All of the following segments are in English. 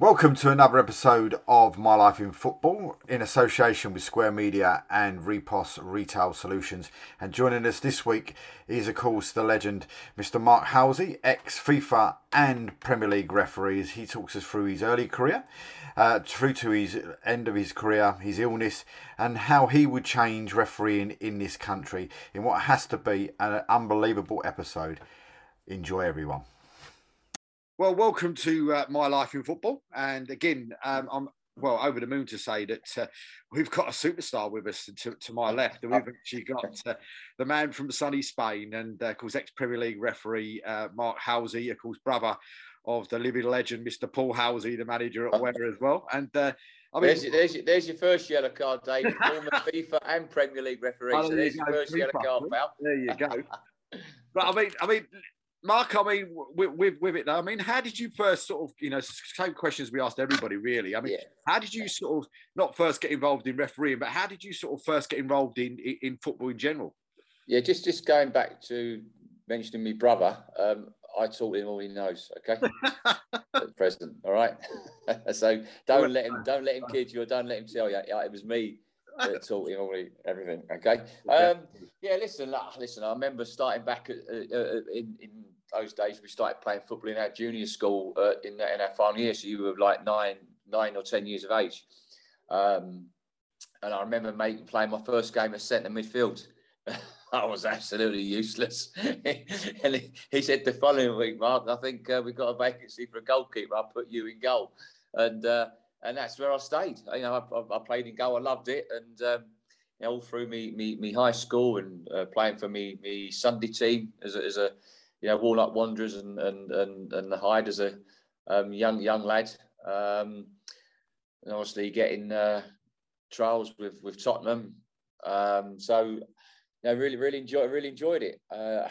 Welcome to another episode of My Life in Football in association with Square Media and Repos Retail Solutions. And joining us this week is, of course, the legend, Mr. Mark Halsey, ex-FIFA and Premier League referee, as he talks us through his early career, through to his end of his career, his illness, and how he would change refereeing in this country in what has to be an unbelievable episode. Enjoy, everyone. Well, welcome to My Life in Football. And again, I'm over the moon to say that we've got a superstar with us to my left. And we've actually got the man from sunny Spain and, of course, ex-Premier League referee Mark Halsey, of course, brother of the living legend, Mr. Paul Halsey, the manager at Ware as well. And there's your first yellow card, David. Former FIFA and Premier League referee. So there's your first yellow card, pal. There you go. But I mean, Mark, with it though, I mean, how did you first sort of, same questions we asked everybody really. I mean, How did you sort of not first get involved in refereeing, but how did you sort of first get involved in football in general? Yeah, just going back to mentioning my brother, I taught him all he knows. Okay, at present, all right. So don't let him kid you, or don't let him tell you. It was me that taught him everything. Okay. Listen. I remember starting back in those days. We started playing football in our junior school in our final year. So you were like 9 or 10 years of age. And I remember playing my first game as centre midfield. I was absolutely useless. And he said the following week, Mark, I think we've got a vacancy for a goalkeeper. I'll put you in goal. And that's where I stayed. I played in goal. I loved it. And all through me high school and playing for me Sunday team as a Walnut Wanderers and the Hyde as a young lad. And obviously getting trials with Tottenham. Really enjoyed it.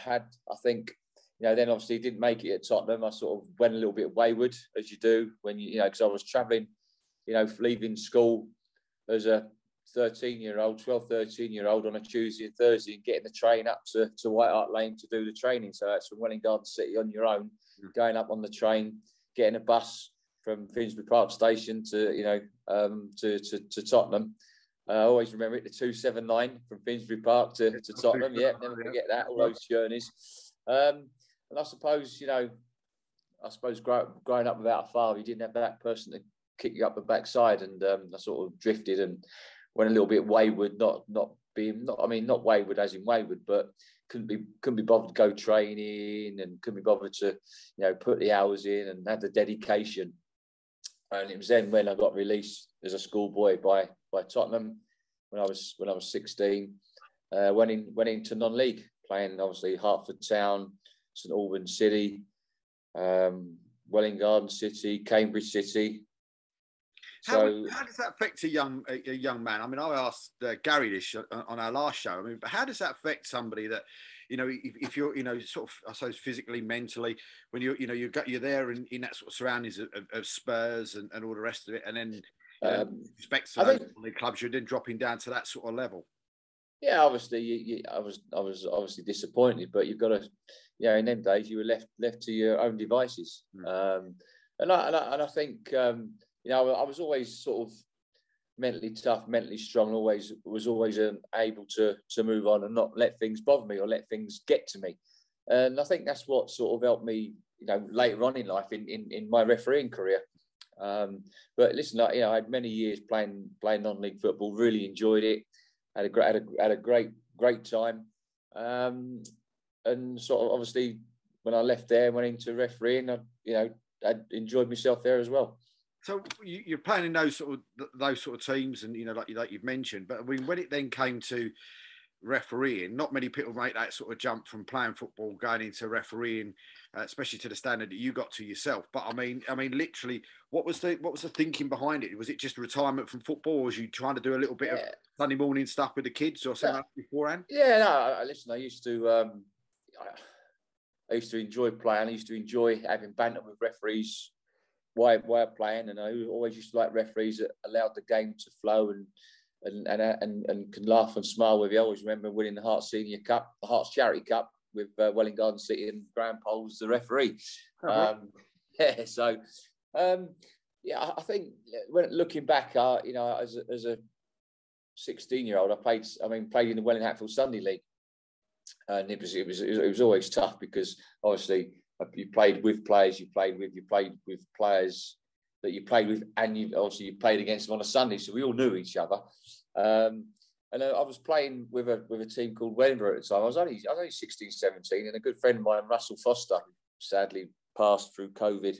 Then obviously didn't make it at Tottenham. I sort of went a little bit wayward, as you do when because I was travelling, leaving school as a 12, 13-year-old on a Tuesday and Thursday and getting the train up to White Hart Lane to do the training. So that's from Welwyn Garden City on your own, going up on the train, getting a bus from Finsbury Park Station to Tottenham. I always remember it, the 279 from Finsbury Park to Tottenham. Yeah, never forget that, all those journeys. And I suppose, growing up without a father, you didn't have that person to kick you up the backside. And I sort of drifted and went a little bit wayward, not wayward as in wayward, but couldn't be bothered to go training and couldn't be bothered to, put the hours in and have the dedication. And it was then when I got released as a schoolboy by Tottenham when I was 16. Went into non-league, playing obviously Hertford Town, St Albans City, Welwyn Garden City, Cambridge City. So how does that affect a young man? I mean, I asked Gary this on our last show. I mean, but how does that affect somebody that, if you're, sort of, I suppose, physically, mentally, when you're there in that sort of surroundings of Spurs and all the rest of it, and then respects to those clubs, you're then dropping down to that sort of level. Yeah, obviously, I was obviously disappointed, but you've got to, in them days you were left to your own devices, and I think. I was always sort of mentally tough, mentally strong, always able to move on and not let things bother me or let things get to me. And I think that's what sort of helped me, later on in life in my refereeing career. But listen, I had many years playing non-league football, really enjoyed it, had a great time. And sort of obviously when I left there and went into refereeing, I enjoyed myself there as well. So you're playing in those sort of teams, and like you've mentioned. But I mean, when it then came to refereeing, not many people make that sort of jump from playing football going into refereeing, especially to the standard that you got to yourself. But I mean, literally, what was the thinking behind it? Was it just retirement from football, or was you trying to do a little bit of Sunday morning stuff with the kids or something beforehand? Yeah, no. Listen, I used to enjoy playing. I used to enjoy having banter with referees. Why playing, and I always used to like referees that allowed the game to flow and can laugh and smile with you. I always remember winning the Hearts Senior Cup, the Hearts Charity Cup with Welwyn Garden City, and Graham Poles the referee. Yeah, I think when looking back, you know, as a 16-year-old, I played in the Welling Hatfield Sunday League, and it was always tough because obviously you played with players, you played with players that you played with, and you played against them on a Sunday, so we all knew each other. And I was playing with a team called Wellingborough at the time. I was only 16, 17, and a good friend of mine, Russell Foster, who sadly passed through COVID,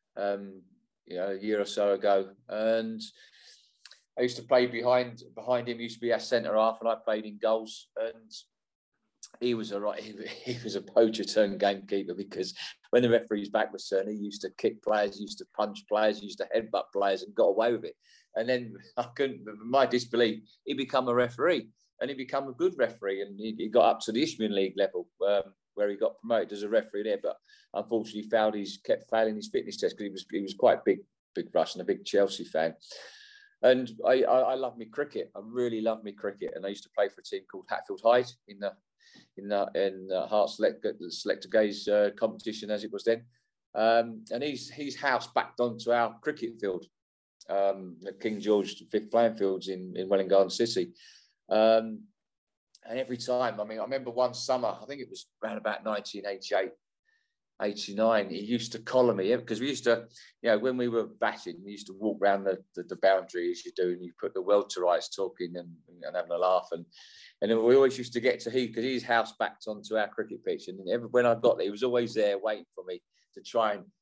you know, a year or so ago. And I used to play behind him. He used to be our centre half, and I played in goals. And he was he was a poacher turned gamekeeper, because when the referee's back was turned, he used to kick players, used to punch players, used to headbutt players, and got away with it. And then my disbelief, he became a referee, and he became a good referee, and he got up to the Isthmian League level, where he got promoted as a referee there. But unfortunately, kept failing his fitness test, because he was quite big Russ and a big Chelsea fan. And I love me cricket. I really love me cricket, and I used to play for a team called Hatfield Hyde in the Hearts Selector Gaze competition, as it was then. And he's house backed onto our cricket field at King George V playing fields in Welwyn Garden City. And every time, I remember one summer, I think it was around about 1988, 89, he used to collar me, because we used to, you know, when we were batting, we used to walk around the boundary as you do, and you put the welterites talking and having a laugh. And we always used to get to because he's house backed onto our cricket pitch. And when I got there, he was always there waiting for me to try and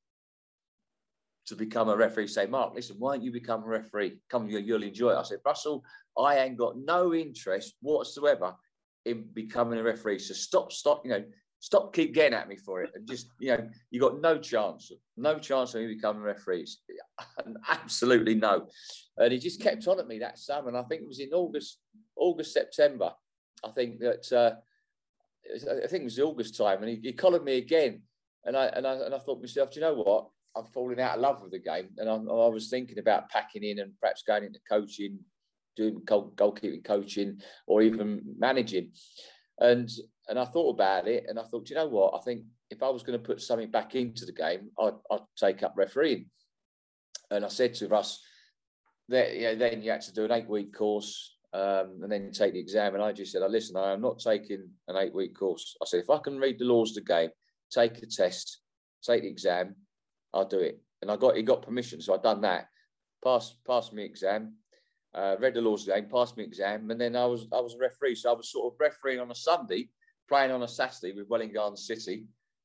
to become a referee. Say, Mark, listen, why don't you become a referee? Come, you'll enjoy it. I said, Russell, I ain't got no interest whatsoever in becoming a referee. So stop keep getting at me for it, and just, you know, you got no chance of me becoming a referee. Absolutely no. And he just kept on at me that summer, and I think it was in August, September. I think it was the August time, and he collared me again, and I thought to myself, do you know what? I'm falling out of love with the game, and I was thinking about packing in and perhaps going into coaching, doing goalkeeping coaching, or even managing. And I thought about it, and I thought, you know what? I think if I was going to put something back into the game, I'd take up refereeing. And I said to Russ, then you had to do an 8-week course, and then take the exam. And I just said, listen, I am not taking an 8-week course. I said, if I can read the laws of the game, take a test, take the exam, I'll do it. And he got permission, so I'd done that. Passed my exam. Read the laws of the game, passed my exam, and then I was a referee. So I was sort of refereeing on a Sunday, playing on a Saturday with Welwyn Garden City.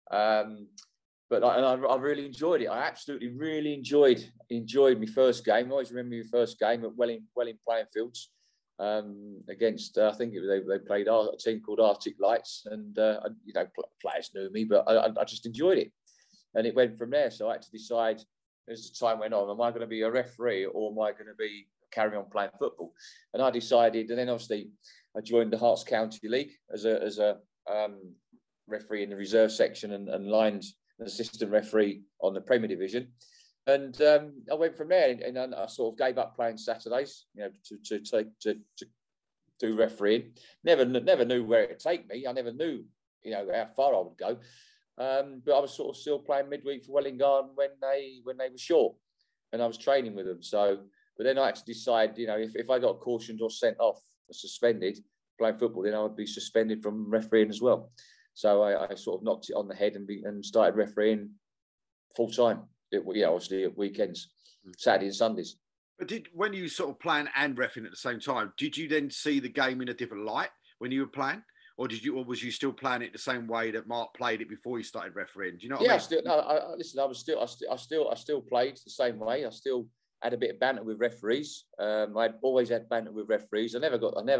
But I really enjoyed it. I absolutely really enjoyed my first game. I always remember my first game at Welling playing fields against, I think they played a team called Arctic Lights, and you know, players knew me, but I just enjoyed it, and it went from there. So I had to decide as the time went on, am I going to be a referee, or am I going to be carry on playing football? And I decided, and then obviously I joined the Hearts County League as a referee in the reserve section, and lined an assistant referee on the Premier Division. And I went from there, and I sort of gave up playing Saturdays, you know, to do refereeing. Never knew where it would take me. I never knew, you know, how far I would go. But I was sort of still playing midweek for Welwyn Garden when they were short, and I was training with them. So, but then I had to decide, you know, if I got cautioned or sent off or suspended playing football, then I would be suspended from refereeing as well. So I sort of knocked it on the head and started refereeing full time. Obviously at weekends, Saturday and Sundays. But when you sort of playing and reffing at the same time, did you then see the game in a different light when you were playing, or was you still playing it the same way that Mark played it before you started refereeing? Do you know what I mean? I still played the same way. I still had a bit of banter with referees. I'd always had banter with referees. I never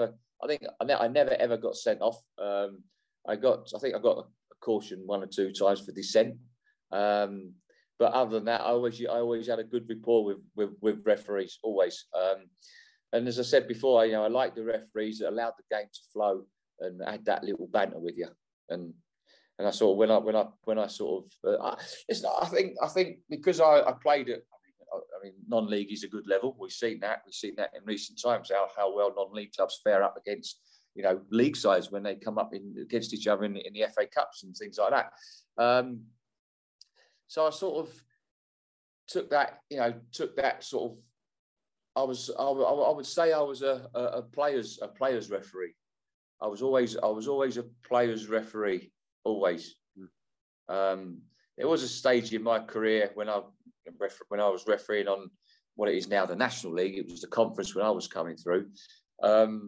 ever got sent off. I think I got a caution 1 or 2 times for dissent. But other than that, I always had a good rapport with referees, always. And as I said before, I like the referees that allowed the game to flow and had that little banter with you. And I sort of when I sort of listen, I think because I played at, I mean, non-league is a good level. We've seen that in recent times how well non-league clubs fare up against, you know, league sides when they come up against each other in the FA Cups and things like that. So I sort of took that sort of. I would say I was a players referee. I was always a players referee, always. There was a stage in my career when I was refereeing on what it is now the National League. It was the conference when I was coming through, and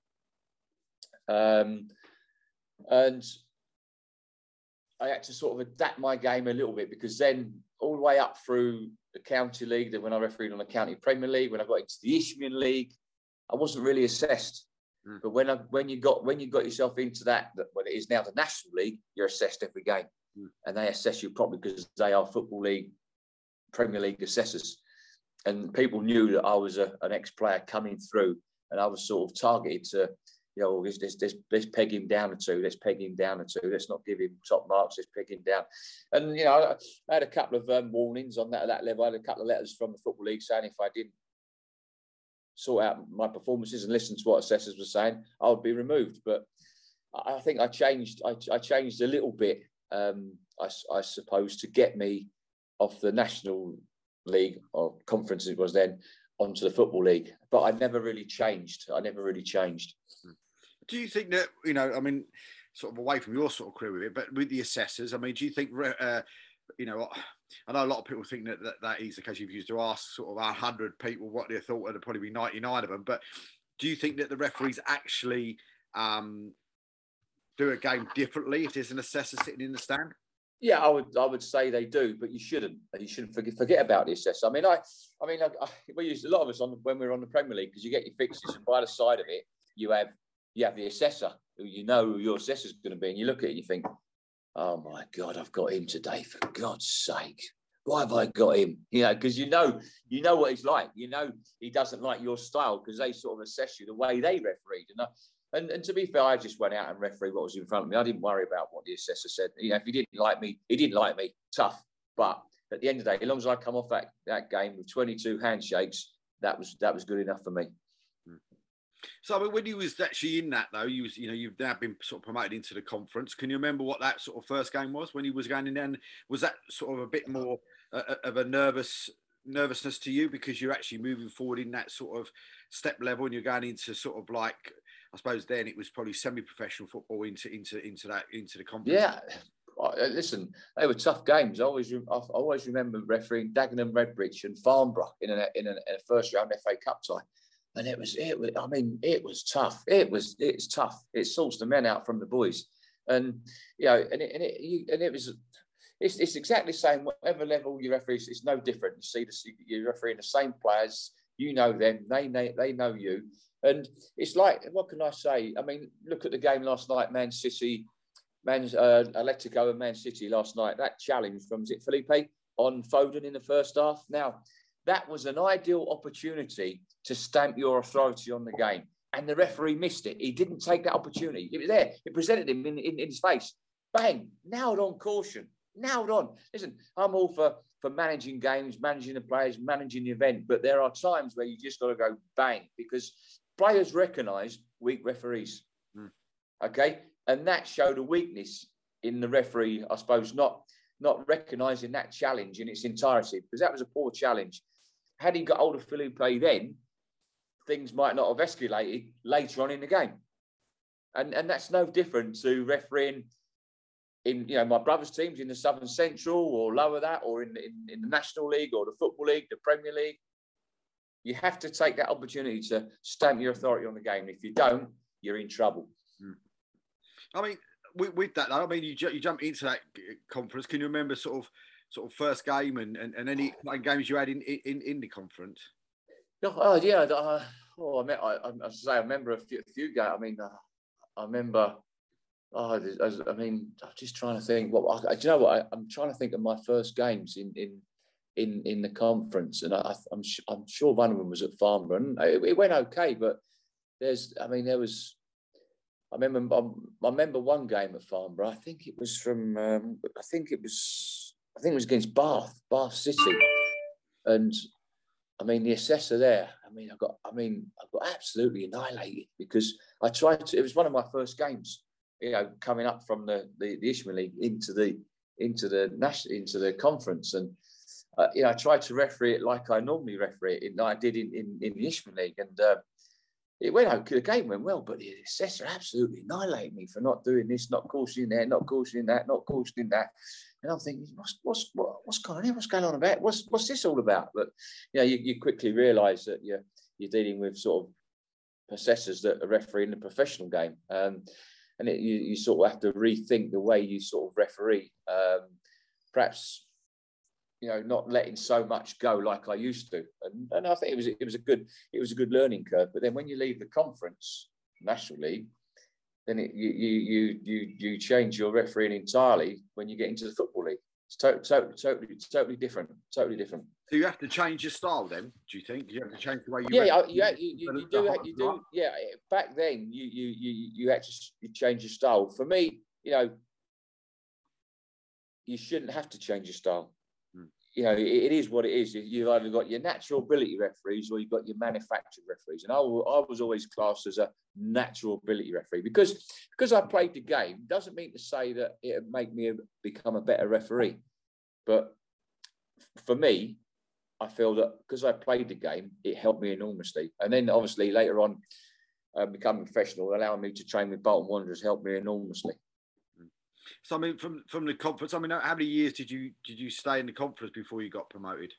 I had to sort of adapt my game a little bit, because then all the way up through the county league, then when I refereed on the county Premier League, when I got into the Isthmian League, I wasn't really assessed. But when you got yourself into that what it is now the National League, you're assessed every game, and they assess you properly because they are Football League, Premier League assessors, and people knew that I was an ex-player coming through, and I was sort of targeted to. Let's peg him down a two. Let's peg him down a two. Let's not give him top marks. Let's peg him down. And I had a couple of warnings on that level. I had a couple of letters from the Football League saying if I didn't sort out my performances and listen to what assessors were saying, I would be removed. But I think I changed. I changed a little bit, I suppose, to get me off the National League or conference it was then onto the Football League. But I never really changed. Do you think that, sort of away from your sort of career with it, but with the assessors, do you think, I know a lot of people think that is the case. If you used to ask sort of 100 people what they thought, it'd probably be 99 of them. But do you think that the referees actually do a game differently if there's an assessor sitting in the stand? Yeah, I would say they do, but you shouldn't. You shouldn't forget about the assessor. We used a lot of us when we were on the Premier League, because you get your fixtures, and by the side of it, you have the assessor, who you know who your assessor's going to be, and you look at it and you think, oh my God, I've got him today, for God's sake. Why have I got him? Because you know what he's like. He doesn't like your style, because they sort of assess you the way they refereed. And to be fair, I just went out and refereed what was in front of me. I didn't worry about what the assessor said. If he didn't like me, he didn't like me. Tough. But at the end of the day, as long as I come off that game with 22 handshakes, that was good enough for me. So when you was actually in that, though, you've now been sort of promoted into the conference. Can you remember what that sort of first game was when you was going in there? And was that sort of a bit more of a nervousness to you, because you're actually moving forward in that sort of step level, and you're going into sort of like, I suppose then it was probably semi-professional football into the conference? Yeah. Listen, they were tough games. I always remember refereeing Dagenham Redbridge and Farnborough in a first round FA Cup tie. And it was tough. It's tough. It sorts the men out from the boys, and it's exactly the same. Whatever level you referee, it's no different. You're refereeing the same players. You know them. They know you, and it's like, what can I say? Look at the game last night. Atletico and Man City last night. That challenge from Felipe on Foden in the first half. Now, that was an ideal opportunity to stamp your authority on the game. And the referee missed it. He didn't take that opportunity. It was there. It presented him in his face. Bang. Nailed on caution. Nailed on. Listen, I'm all for managing games, managing the players, managing the event. But there are times where you just got to go bang, because players recognise weak referees. Okay? And that showed a weakness in the referee, I suppose, not recognising that challenge in its entirety, because that was a poor challenge. Had he got hold of Felipe then, things might not have escalated later on in the game. And that's no different to refereeing in my brother's teams in the Southern Central or lower that, or in the National League or the Football League, the Premier League. You have to take that opportunity to stamp your authority on the game. If you don't, you're in trouble. With that, you jump into that conference. Can you remember sort of first game and any games you had in the conference? Oh yeah. I remember a few games. I remember. I'm just trying to think. Do you know what? I'm trying to think of my first games in the conference, and I'm sure one of them was at Farnborough. It went okay, but there was. I remember one game at Farnborough. I think it was against Bath City, and the assessor there. I got absolutely annihilated, because I tried to. It was one of my first games, coming up from the Isthmian League into the conference, and I tried to referee it like I normally referee it, like I did in the Ishmael League, and it went okay. The game went well, but the assessor absolutely annihilated me for not doing this, not cautioning there, not cautioning that, not cautioning that. And I'm thinking, what's going on here? What's going on about? What's this all about? But you quickly realise that you're dealing with sort of assessors that are refereeing the professional game, and you sort of have to rethink the way you sort of referee. Perhaps not letting so much go like I used to, and I think it was a good learning curve. But then when you leave the conference, National League, then you change your refereeing entirely when you get into the Football League. It's totally different. Totally different. So you have to change your style then? Do you think you have to change the way you? You do. Yeah, back then you actually change your style. For me, you shouldn't have to change your style. It is what it is. You've either got your natural ability referees or you've got your manufactured referees. And I was always classed as a natural ability referee because I played the game doesn't mean to say that it would make me become a better referee. But for me, I feel that because I played the game, it helped me enormously. And then obviously later on, becoming professional, allowing me to train with Bolton Wanderers helped me enormously. So I mean, from the conference, I mean, how many years did you stay in the conference before you got promoted?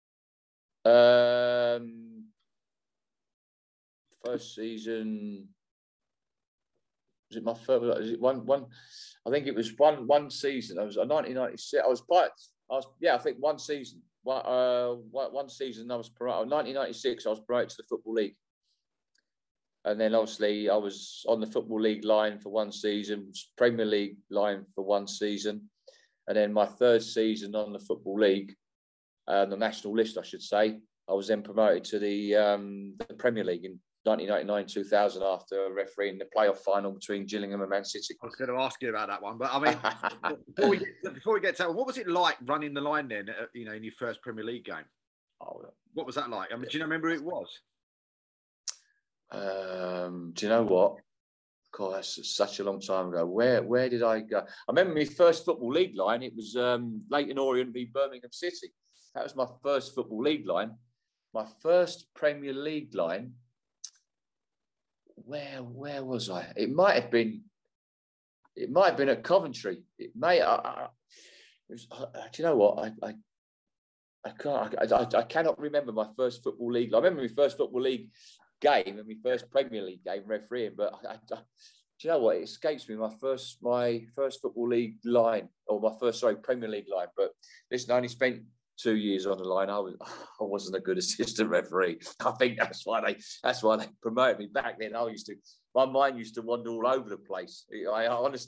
First season, was it my first? Was it one? I think it was one season. I was 1996. I think one season. One season I was promoted. 1996, I was promoted to the Football League. And then obviously I was on the Football League line for one season, Premier League line for one season. And then my third season on the Football League, the national list, I should say, I was then promoted to the Premier League in 1999-2000 after refereeing the playoff final between Gillingham and Man City. I was going to ask you about that one, but I mean, before we get to that, what was it like running the line then, in your first Premier League game? What was that like? I mean, do you remember who it was? Do you know what? God, that's such a long time ago. Where did I go? I remember my first Football League line. It was Leyton Orient v Birmingham City. That was my first Football League line. My first Premier League line. Where was I? It might have been at Coventry. It may. Do you know what? I cannot remember my first Football League. I remember my first Football League game and my first Premier League game refereeing, but do you know what? It escapes me. My first Football League line, or my first Premier League line. But listen, I only spent 2 years on the line. I wasn't a good assistant referee. I think that's why they promoted me back then. My mind used to wander all over the place. I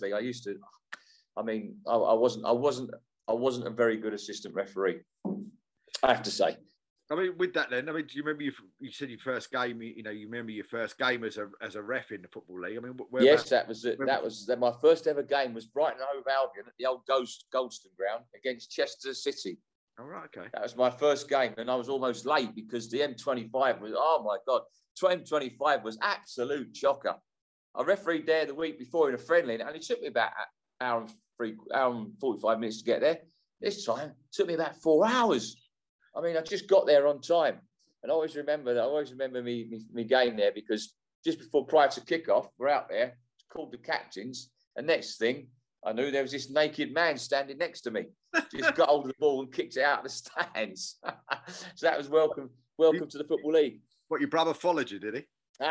wasn't a very good assistant referee, I have to say. I mean, with that then, do you remember you said your first game? You remember your first game as a ref in the Football League? I mean, yes, that was it. That was my first ever game. Was Brighton Hove Albion at the old Goldstone ground against Chester City. Oh, right, okay. That was my first game, and I was almost late because the M25 was. Oh my God, M25 was absolute shocker. I refereed there the week before in a friendly, and it only took me about an hour and 45 minutes to get there. This time, it took me about 4 hours. I mean, I just got there on time. And I always remember me game there because just prior to kickoff, we're out there, called the captains. And next thing, I knew there was this naked man standing next to me. Just got hold of the ball and kicked it out of the stands. So that was welcome to the Football League. What, your brother followed you, did he?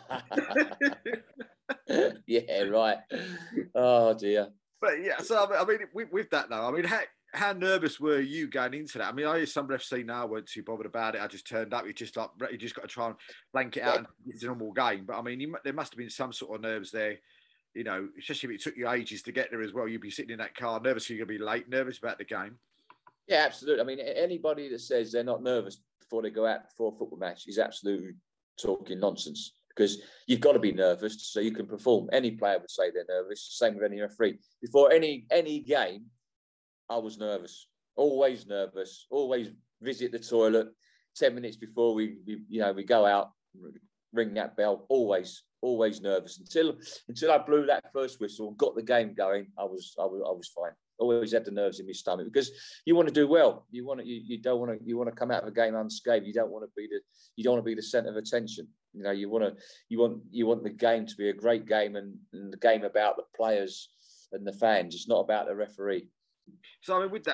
Yeah, right. Oh, dear. But yeah, so I mean, with that though, I mean, how nervous were you going into that? I mean, I hear some refs say, no, I weren't too bothered about it. I just turned up. You just got to try and blank it out and it's a normal game. But I mean, there must have been some sort of nerves there, especially if it took you ages to get there as well. You'd be sitting in that car, nervous you're going to be late, nervous about the game. Yeah, absolutely. I mean, anybody that says they're not nervous before they go out for a football match is absolutely talking nonsense, because you've got to be nervous so you can perform. Any player would say they're nervous. Same with any referee. Before any game, I was nervous, always visit the toilet 10 minutes before we go out, ring that bell, always nervous until I blew that first whistle and got the game going. I was fine. always had the nerves in my stomach, because you want to do well. You want to come out of a game unscathed. You don't want to be the centre of attention. You know, you want the game to be a great game, and the game about the players and the fans. It's not about the referee. So I mean, with that,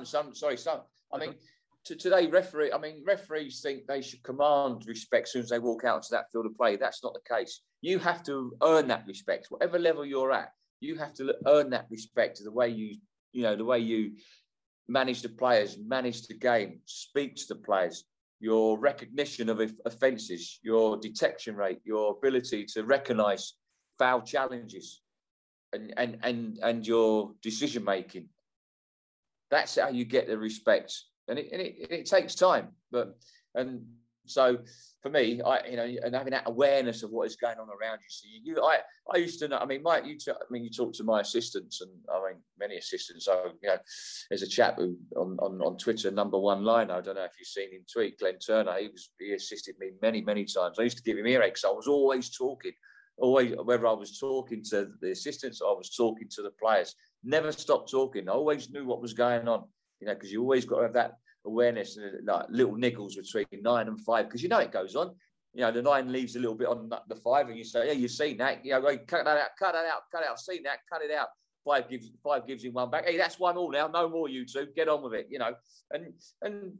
today referees think they should command respect as soon as they walk out into that field of play. That's not the case. You have to earn that respect, whatever level you're at. You have to earn that respect to the way you manage the players, manage the game, speak to the players, your recognition of offences, your detection rate, your ability to recognise foul challenges, and your decision making. That's how you get the respect, and it takes time. And so for me, and having that awareness of what is going on around you. So I used to know. I mean, Mike, you talk to my assistants, and many assistants. So there's a chap who on Twitter, number one liner. I don't know if you've seen him tweet. Glenn Turner. He assisted me many times. I used to give him earaches. I was always talking. Always, whether I was talking to the assistants or I was talking to the players, never stopped talking. I always knew what was going on, because you always got to have that awareness, like little niggles between 9 and 5, because it goes on. The 9 leaves a little bit on the 5, and you say, "Yeah, you've seen that. Cut that out. I've seen that. Cut it out." 5 gives him one back. Hey, that's 1-1 now. No more, you two. Get on with it. And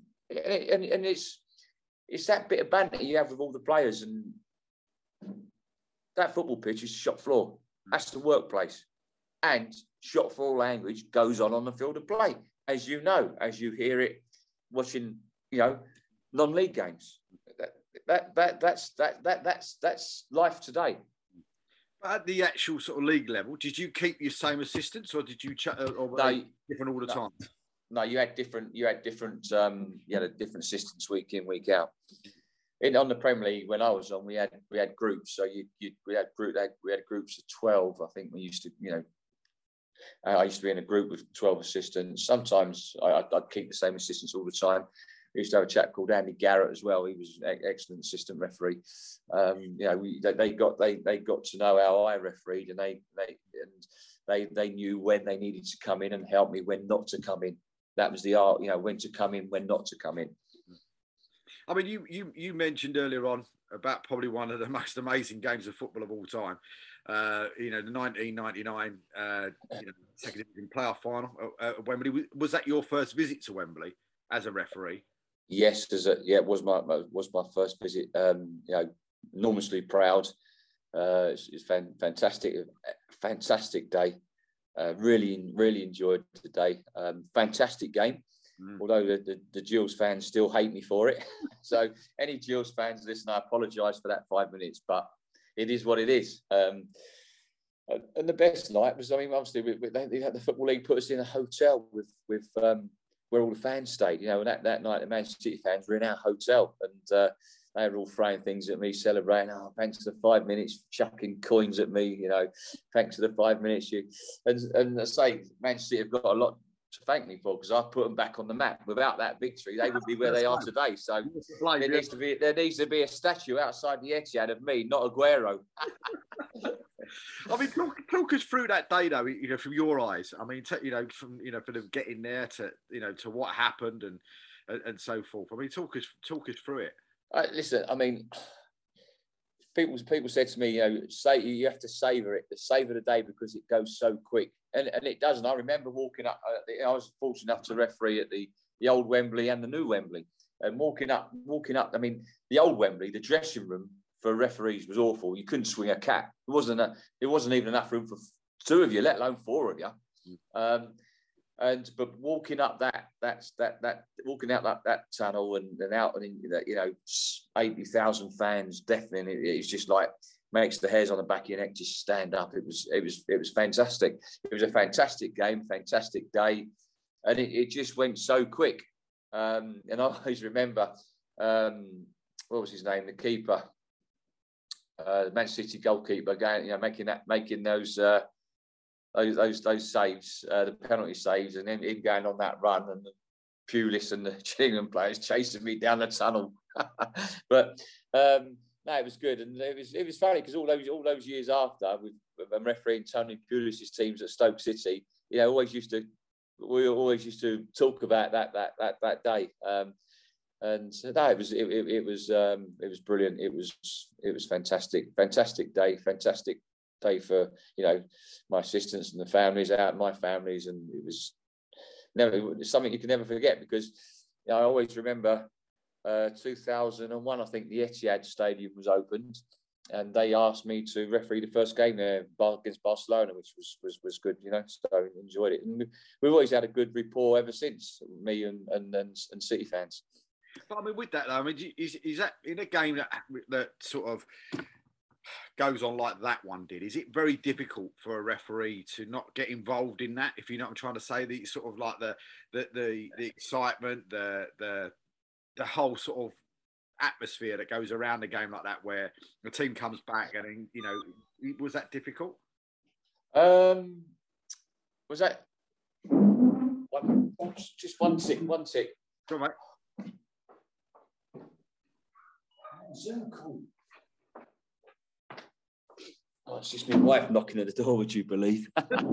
it's that bit of banter you have with all the players, and that football pitch is shop floor. That's the workplace. And shop floor language goes on the field of play, as you know, as you hear it watching, non-league games. That's life today. At the actual sort of league level, did you keep your same assistants, or did you different all the time? No, you had different different assistants week in, week out. On the Premier League, when I was on, we had groups. So we had groups of 12. I think we used to, I used to be in a group with 12 assistants. Sometimes I'd keep the same assistants all the time. We used to have a chap called Andy Garrett as well. He was an excellent assistant referee. They got to know how I refereed, and they knew when they needed to come in and help me when not to come in. That was the art, when to come in, when not to come in. I mean, you mentioned earlier on about probably one of the most amazing games of football of all time. The 1999 second division playoff final at Wembley. Was that your first visit to Wembley as a referee? Yes, it was my first visit. Enormously proud. It's fantastic day. Really enjoyed the day. Fantastic game. Although the Gills fans still hate me for it. So any Gills fans listen, I apologise for that 5 minutes, but it is what it is. And the best night was, obviously, the Football League put us in a hotel with where all the fans stayed. And that night the Manchester City fans were in our hotel, and they were all throwing things at me, celebrating. Oh, thanks for the 5 minutes, chucking coins at me. Thanks for the 5 minutes. And I say, Manchester City have got a lot to thank me for, because I put them back on the map. Without that victory, they would be where they are today. So there needs to be a statue outside the Etihad of me, not Aguero. Talk us through that day, though. From your eyes. From for them getting there to to what happened and so forth. Talk us through it. Listen, people said to me, you have to savour it, savour the day, because it goes so quick, and it doesn't. I remember walking up. I was fortunate enough to referee at the old Wembley and the new Wembley, and walking up. The old Wembley, the dressing room for referees was awful. You couldn't swing a cat. There wasn't even enough room for 2 of you, let alone 4 of you. But walking up that tunnel and out and into that, 80,000 fans deafening, it's just like makes the hairs on the back of your neck just stand up. It was fantastic. It was a fantastic game, fantastic day, and it just went so quick. And I always remember, what was his name, the keeper, the Manchester City goalkeeper, going, making those saves, the penalty saves, and then him going on that run, and the Pulis and the Gillingham players chasing me down the tunnel. But no, it was good, and it was funny, because all those years after, with refereeing Tony Pulis' teams at Stoke City, always used to we always used to talk about that day. And so no, it was brilliant. It was fantastic day for my assistants and the families out, my families, and it was something you can never forget, because I always remember 2001. I think the Etihad Stadium was opened, and they asked me to referee the first game there against Barcelona, which was good, so I enjoyed it. And we've always had a good rapport ever since, me and City fans. But I mean, with that though, is that in a game that sort of goes on like that one did? Is it very difficult for a referee to not get involved in that? If you know what I'm trying to say, the sort of like the excitement, the whole sort of atmosphere that goes around a game like that, where the team comes back, and was that difficult? Was that just one tick? Go on, mate. Cool. Oh, it's just my wife knocking at the door, would you believe?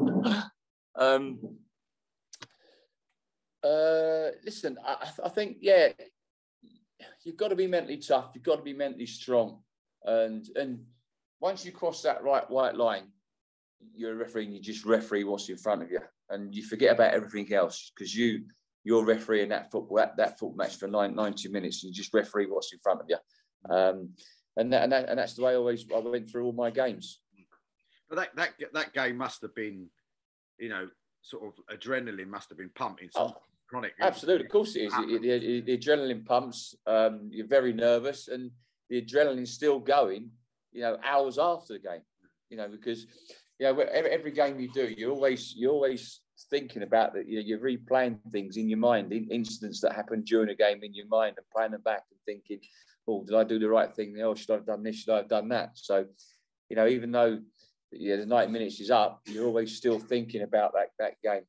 Listen, I think, you've got to be mentally tough. You've got to be mentally strong. And once you cross that white line, you're a referee and you just referee what's in front of you. And you forget about everything else, because you're refereeing that football match for 90 minutes, and you just referee what's in front of you. And that's the way I went through all my games. But that game must have been, sort of adrenaline must have been pumping. Chronic. Absolutely, of course it is. The adrenaline pumps. You're very nervous, and the adrenaline's still going. Hours after the game. Because every game you do, you're always thinking about that. You're replaying things in your mind, incidents that happened during a game in your mind, and playing them back and thinking, "Oh, did I do the right thing? Oh, should I have done this? Should I have done that?" So, even though the 90 minutes is up, you're always still thinking about that game.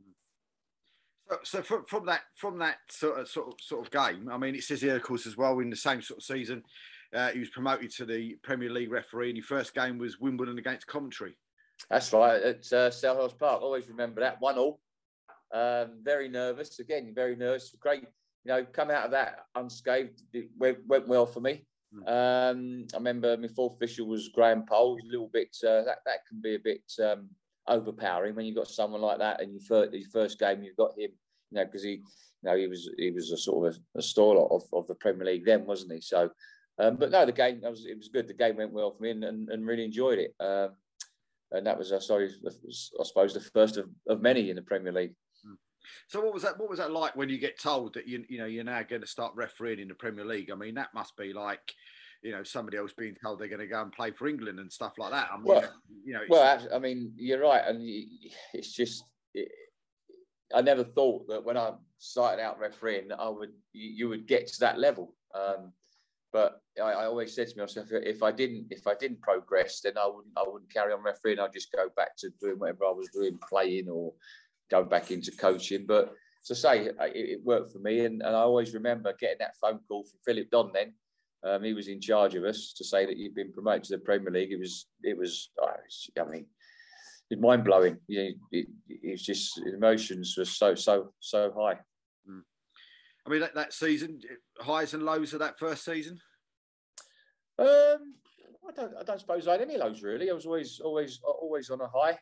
So from that sort of game, I mean, it says here, of course, as well, in the same sort of season, he was promoted to the Premier League referee, and your first game was Wimbledon against Coventry. That's right, at Selhurst Park. Always remember that 1-1. Very nervous. Again, very nervous. Great, come out of that unscathed. It went well for me. I remember my fourth official was Graham Pole. A little bit that can be a bit overpowering when you've got someone like that, and your first game you've got him. Because he was a sort of a star of the Premier League then, wasn't he? So, but no, the game it was good. The game went well for me, and really enjoyed it. And that was, I suppose, the first of many in the Premier League. So what was that like when you get told that you're now going to start refereeing in the Premier League? I mean, that must be like, somebody else being told they're going to go and play for England and stuff like that. I mean, I mean, you're right, and it's just. I never thought that when I started out refereeing that you would get to that level. But I always said to myself, if I didn't progress, then I wouldn't carry on refereeing. I'd just go back to doing whatever I was doing, playing or go back into coaching. But to say it worked for me, and I always remember getting that phone call from Philip Don. Then he was in charge of us, to say that you'd been promoted to the Premier League. It was it's mind blowing. It's just, the emotions were so high. I mean, that season, highs and lows of that first season. I don't suppose I had any lows really. I was always on a high.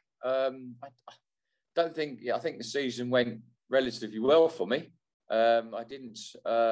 I think the season went relatively well for me. I didn't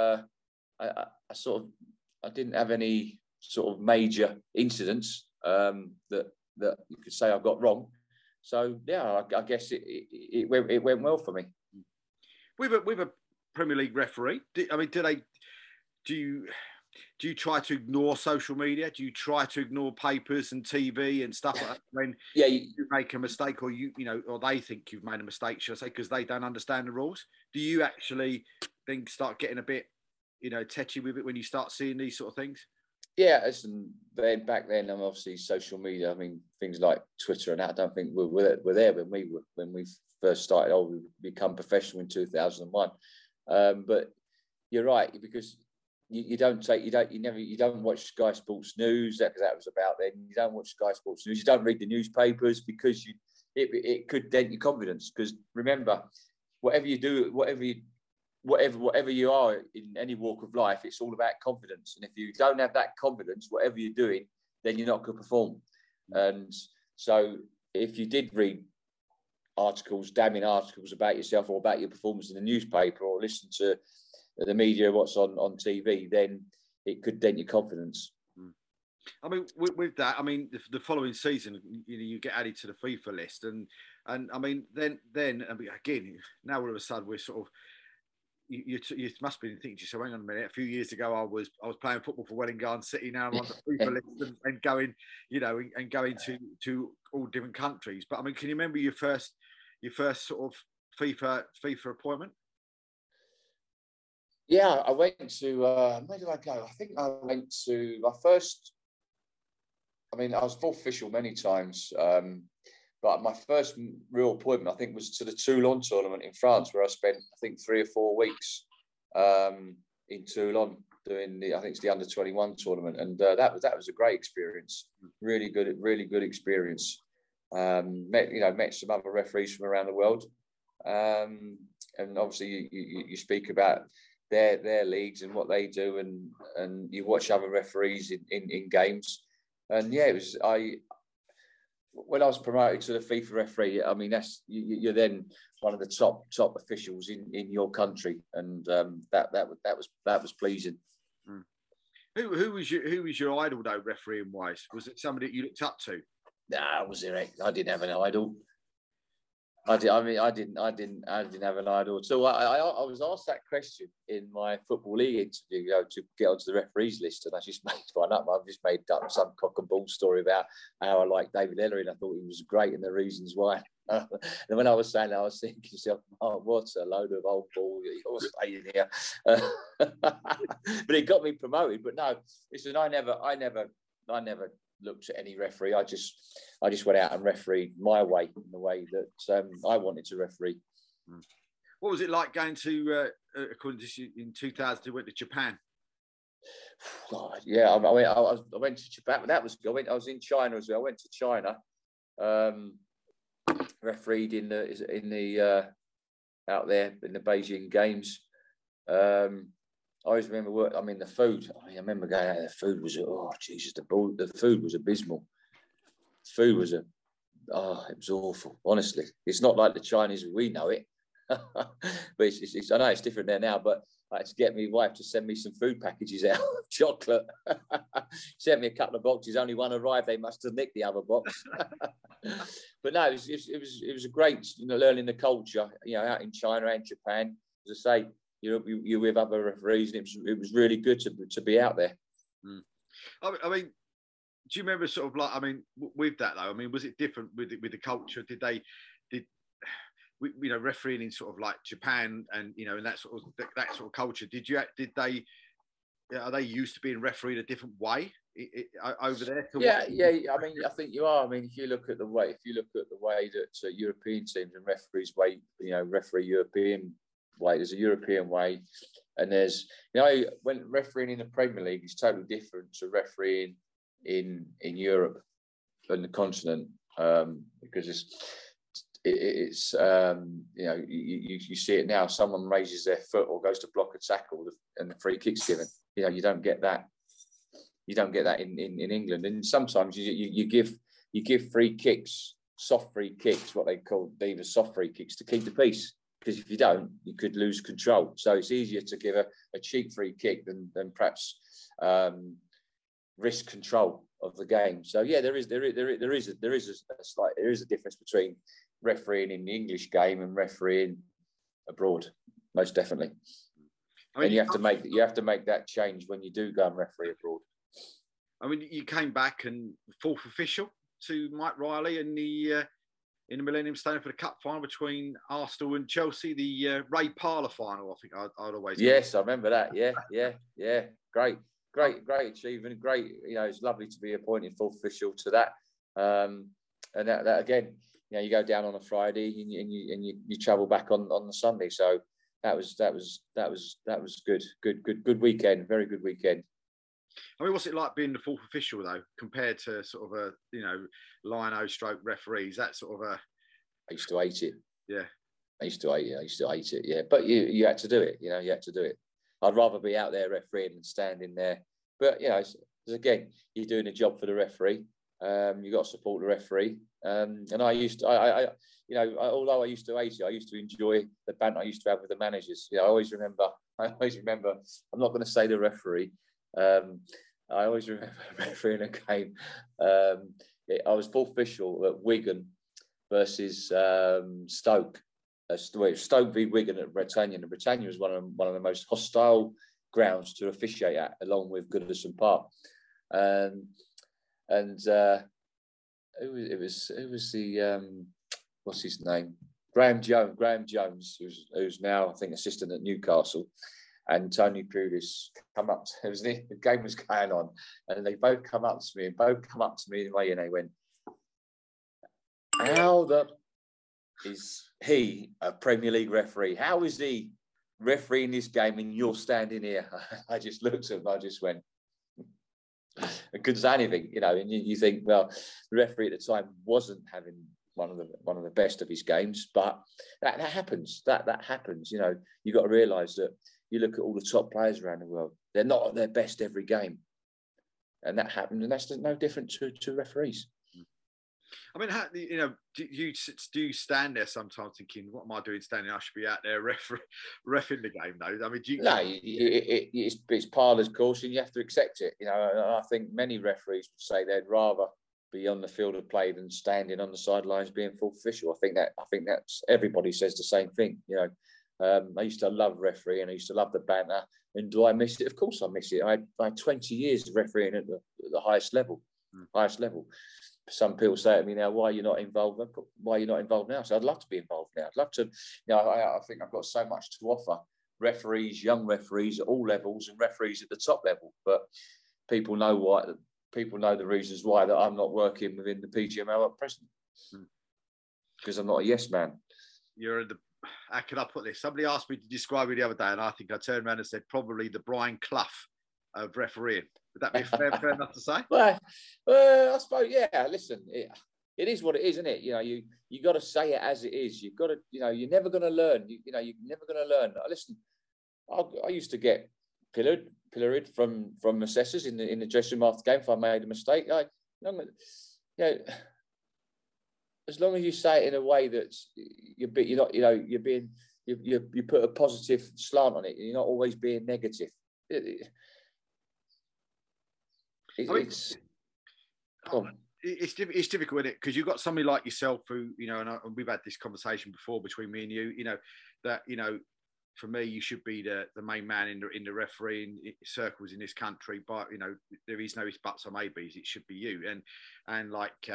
have any sort of major incidents that you could say I got wrong. So yeah, I guess it went well for me. With a Premier League referee, do you try to ignore social media? Do you try to ignore papers and TV and stuff like that when you make a mistake, or or they think you've made a mistake, should I say, because they don't understand the rules? Do you actually then start getting a bit, tetchy with it when you start seeing these sort of things? Yeah, listen, back then, obviously social media, I mean, things like Twitter and that, I don't think were there when we first started. We become professional in 2001. But you're right, because you don't watch Sky Sports News. That was about then. You don't watch Sky Sports News. You don't read the newspapers, because it could dent your confidence. Because remember, whatever you do, whatever you are in any walk of life, it's all about confidence. And if you don't have that confidence, whatever you're doing, then you're not going to perform. And so if you did read damning articles about yourself or about your performance in the newspaper, or listen to the media, what's on TV, then it could dent your confidence. I mean, with that, I mean, the following season, you get added to the FIFA list, and I mean, then again, now all of a sudden we're sort of, you must be thinking to yourself, hang on a minute. A few years ago, I was playing football for Welwyn Garden City. Now I'm on the FIFA list and going, and going to all different countries. But I mean, can you remember your first sort of FIFA appointment? Yeah, I went to. Where did I go? I think I went to my first. I mean, I was full official many times, but my first real appointment, I think, was to the Toulon tournament in France, where I spent, I think, 3 or 4 weeks in Toulon doing I think it's the under-21 tournament, and that was a great experience, really good experience. Met some other referees from around the world, and obviously you speak about their leagues and what they do, and you watch other referees in games. And yeah, when I was promoted to the FIFA referee, I mean, you're then one of the top officials in your country, and that was pleasing. Who was your idol though, refereeing wise? Was it somebody that you looked up to? Nah, I didn't have an idol. I didn't have an idol. So I was asked that question in my Football League interview, to get onto the referees list, and I just made one up. I've just made up some cock and ball story about how I liked David Ellery, and I thought he was great, and the reasons why. And when I was saying that, I was thinking to myself, oh, what a load of old ball you're saying here. But it got me promoted. But no, listen, I never looked at any referee. I just went out and refereed my way, in the way that I wanted to referee. What was it like going to, according to you, in 2000, you went to Japan? God, yeah, I went to Japan. That was I was in China as well. I went to China, refereed in the out there in the Beijing Games. I always remember the food. I remember going out. The food was, oh Jesus, the food was abysmal. Food was it was awful. Honestly, it's not like the Chinese we know it. But I know it's different there now. But I had to get my wife to send me some food packages out of chocolate. Sent me a couple of boxes. Only one arrived. They must have nicked the other box. But no, it was a great, learning the culture. Out in China and Japan, as I say. You're with other referees, and it was really good to be out there. I mean, do you remember sort of like, I mean, with that though, I mean, was it different with the culture? Did refereeing in sort of like Japan and in that sort of culture? Are they used to being refereed a different way over there? Yeah. I mean, I think you are. I mean, if you look at the way that European teams and referees referee European way, there's a European way, and there's when refereeing in the Premier League is totally different to refereeing in Europe and the continent, because it's you see it now. Someone raises their foot or goes to block a tackle, and the free kick's given. You don't get that. You don't get that in England, and sometimes you give free kicks, soft free kicks, what they call Diva soft free kicks, to keep the peace. Because if you don't, you could lose control. So it's easier to give a cheap free kick than perhaps risk control of the game. So yeah, there is a difference between refereeing in the English game and refereeing abroad, most definitely. I mean, and you have to make that change when you do go and referee abroad. I mean, you came back and fourth official to Mike Riley in the Millennium Stadium for the cup final between Arsenal and Chelsea, the Ray Parlour final. I think I'd always. Yes, I remember that. Yeah. Great achievement. Great. It's lovely to be appointed fourth official to that. And that again, you go down on a Friday and you travel back on the Sunday. So that was good. Good weekend. Very good weekend. I mean, what's it like being the fourth official though, compared to sort of a Lino stroke referees? That sort of I used to hate it. Yeah. I used to hate it, yeah. But you had to do it, you had to do it. I'd rather be out there refereeing than standing there. But, again, you're doing a job for the referee. You've got to support the referee. And I used to, although I used to hate it, I used to enjoy the banter I used to have with the managers. I always remember, I'm not going to say the referee. I always remember refereeing a game. I was full official at Wigan versus Stoke. Stoke v Wigan at Britannia. And Britannia was one of the most hostile grounds to officiate at, along with Goodison Park. It was the what's his name? Graham Jones, who's now I think assistant at Newcastle, and Tony Pulis come up. The game was going on, and they both come up to me in the way, and they went, "How is he a Premier League referee? How is he refereeing this game and you're standing here?" I just looked at him. I just went, I couldn't say anything, and you think, well, the referee at the time wasn't having one of the best of his games, but that happens. That happens. You've got to realise that you look at all the top players around the world, they're not at their best every game. And that happened, and that's no different to referees. I mean, do you stand there sometimes thinking, what am I doing standing? I should be out there reffing the game, though. I mean, it's Parlour's course, and you have to accept it. And I think many referees would say they'd rather be on the field of play than standing on the sidelines being full official. I think that's everybody says the same thing. I used to love refereeing, and I used to love the banter. And do I miss it? Of course, I miss it. I had 20 years of refereeing at the highest level. Some people say to me now, "Why are you not involved? Why are you not involved now?" So I'd love to be involved now. I'd love to. I think I've got so much to offer referees, young referees at all levels, and referees at the top level. But people know why. People know the reasons why that I'm not working within the PGMO at present, because I'm not a yes man. How can I put this? Somebody asked me to describe you the other day, and I think I turned around and said probably the Brian Clough of refereeing. Would that be fair enough to say? Well, I suppose, yeah. Listen, it is what it is, isn't it? You got to say it as it is. You've got to, you're never going to learn. You're never going to learn. Listen, I used to get pilloried from assessors in the dressing room after the game if I made a mistake. As long as you say it in a way that you put a positive slant on it. You're not always being negative. It's difficult, isn't it? Because you've got somebody like yourself who, and we've had this conversation before between me and you, that, for me, you should be the main man in the refereeing circles in this country. But, there is no ifs, buts or maybes. It should be you. And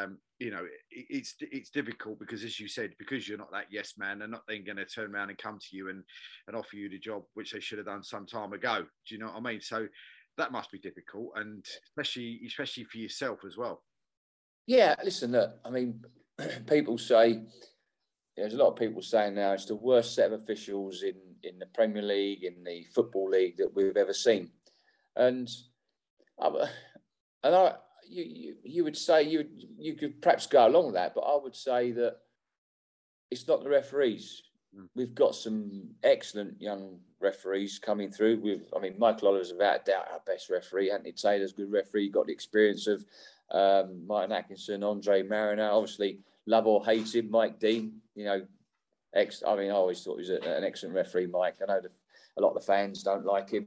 it's difficult because, as you said, because you're not that yes man, they're not then going to turn around and come to you and offer you the job, which they should have done some time ago. Do you know what I mean? So that must be difficult, and especially for yourself as well. Yeah, listen, look, I mean, people say, there's a lot of people saying now it's the worst set of officials in the Premier League, in the Football League that we've ever seen. And you would say you could perhaps go along with that, but I would say that it's not the referees. We've got some excellent young referees coming through. Michael Oliver's without a doubt our best referee. Anthony Taylor's a good referee. Got the experience of Martin Atkinson, Andre Mariner. Obviously, love or hate him, Mike Dean. I always thought he was an excellent referee, Mike. I know a lot of the fans don't like him.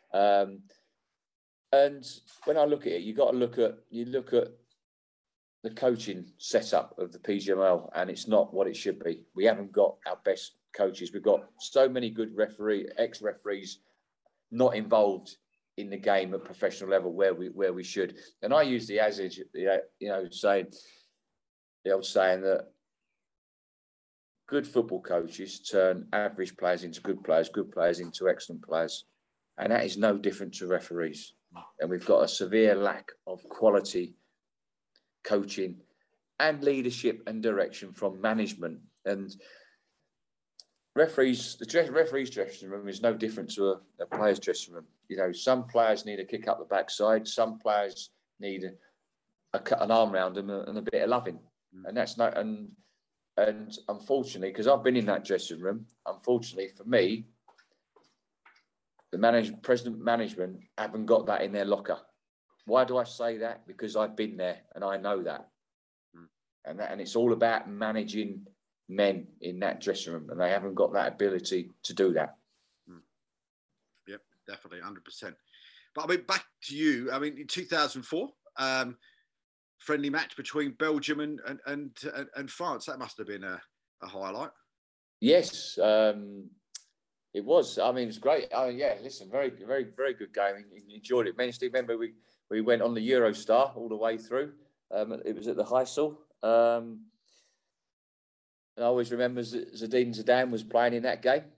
And when I look at it, you look at the coaching setup of the PGMOL, and it's not what it should be. We haven't got our best coaches. We've got so many good ex-referees not involved in the game at professional level where we should. And I use the adage, the old saying that good football coaches turn average players into good players into excellent players. And that is no different to referees. And we've got a severe lack of quality coaching and leadership and direction from management. And the referee's dressing room is no different to a player's dressing room. Some players need a kick up the backside. Some players need an arm around them and a bit of loving. And that's not. And And unfortunately, because I've been in that dressing room, unfortunately for me, the president management haven't got that in their locker. Why do I say that? Because I've been there and I know that. And it's all about managing men in that dressing room, and they haven't got that ability to do that. Yep, definitely, 100%. But I mean, back to you. I mean, in 2004, friendly match between Belgium and France. That must have been a highlight. Yes, it was. I mean, it was great. Listen, very, very, very good game. Enjoyed it immensely. Remember, we went on the Eurostar all the way through. It was at the Heysel. And I always remember Zinedine Zidane was playing in that game.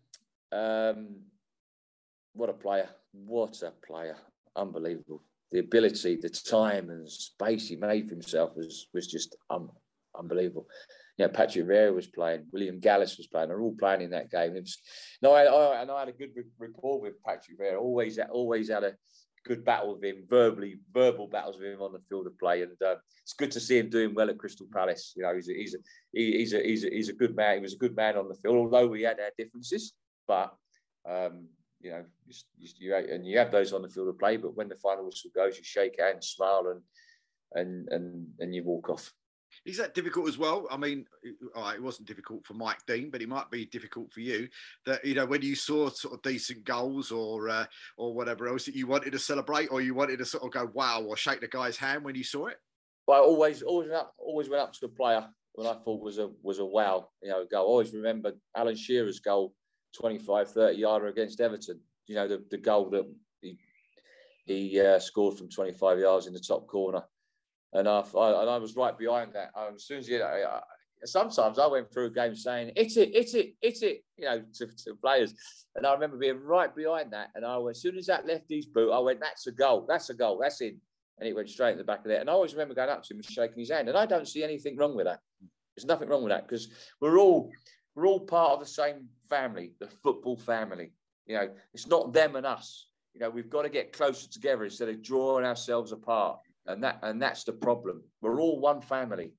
What a player. What a player. Unbelievable. The ability, the time and space he made for himself was just unbelievable. You know, Patrick Vieira was playing, William Gallas was playing. They're all playing in that game. I had a good rapport with Patrick Vieira. Always had a good battle with him, verbal battles with him on the field of play, and it's good to see him doing well at Crystal Palace. You know, he's a good man. He was a good man on the field, although we had our differences. But you know, you have those on the field of play. But when the final whistle goes, you shake hands, smile, and you walk off. Is that difficult as well? I mean, it wasn't difficult for Mike Dean, but it might be difficult for you. That, you know, when you saw sort of decent goals or whatever else, that you wanted to celebrate, or you wanted to sort of go wow or shake the guy's hand when you saw it. Well, I always went up to the player when I thought was a wow, you know, goal. I always remember Alan Shearer's goal, 25-30 yarder against Everton. You know, the goal that he scored from 25 yards in the top corner. And I was right behind that. As soon as sometimes I went through a game saying, "It's it," you know, to players. And I remember being right behind that. And as soon as that left his boot, I went, "That's a goal. That's a goal. That's in." And it went straight in the back of there. And I always remember going up to him and shaking his hand. And I don't see anything wrong with that. There's nothing wrong with that, because we're all part of the same family, the football family. You know, it's not them and us. You know, we've got to get closer together instead of drawing ourselves apart. And that's the problem. We're all one family.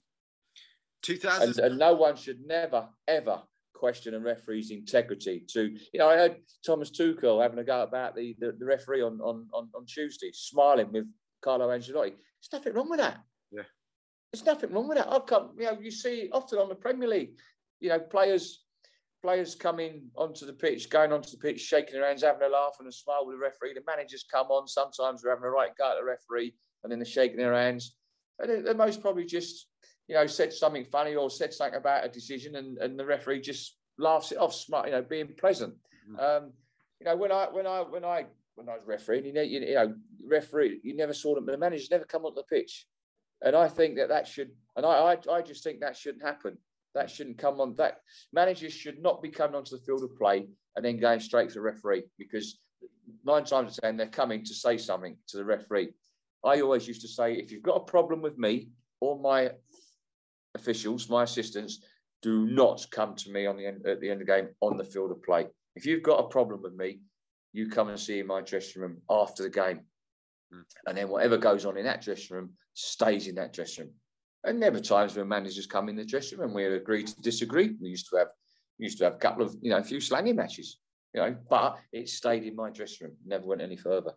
2000 and no one should never ever question a referee's integrity. I heard Thomas Tuchel having a go about the referee on Tuesday, smiling with Carlo Ancelotti. There's nothing wrong with that. Yeah, there's nothing wrong with that. You see often on the Premier League, you know, players coming onto the pitch, going onto the pitch, shaking their hands, having a laugh and a smile with the referee. The managers come on. Sometimes they're having a right go at the referee, and then they're shaking their hands. And they're most probably just, you know, said something funny or said something about a decision, and the referee just laughs it off, smart, you know, being pleasant. You know, when I was refereeing, you know, referee, you never saw them. The managers never come onto the pitch, and I think that should, and I just think that shouldn't happen. That shouldn't come on. That managers should not be coming onto the field of play and then going straight to the referee, because 9 times out of 10 they're coming to say something to the referee. I always used to say, if you've got a problem with me or my officials, my assistants, do not come to me at the end of the game on the field of play. If you've got a problem with me, you come and see in my dressing room after the game. And then whatever goes on in that dressing room stays in that dressing room. And there were times when managers come in the dressing room, we agree to disagree. We used to have a couple of, you know, a few slangy matches, you know, but it stayed in my dressing room, never went any further.